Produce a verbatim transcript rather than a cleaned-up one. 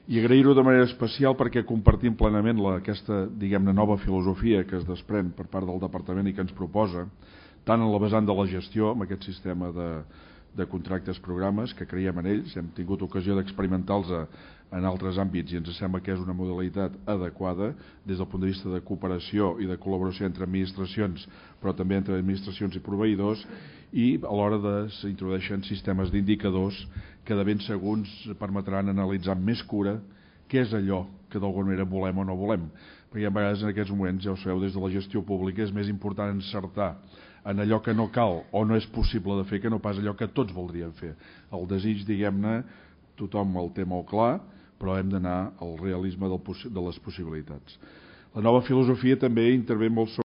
I agrair-ho de manera especial perquè compartim plenament la, aquesta, diguem-ne, nova filosofia que es desprèn per part del Departament i que ens proposa, tant en la vessant de la gestió, amb aquest sistema de, de contractes programes, que creiem en ells, hem tingut ocasió d'experimentar-los en altres àmbits i ens sembla que és una modalitat adequada des del punt de vista de cooperació i de col·laboració entre administracions, però també entre administracions i proveïdors, i a l'hora de s'introdueixen sistemes d'indicadors que de ben segons permetran analitzar amb més cura què és allò que d'alguna manera volem o no volem. Perquè a vegades en aquests moments, ja ho sabeu, des de la gestió pública és més important encertar en allò que no cal o no és possible de fer que no pas allò que tots voldríem fer. El desig, diguem-ne, tothom el té molt clar, però hem d'anar al realisme del, de les possibilitats. La nova filosofia també intervé molt sobre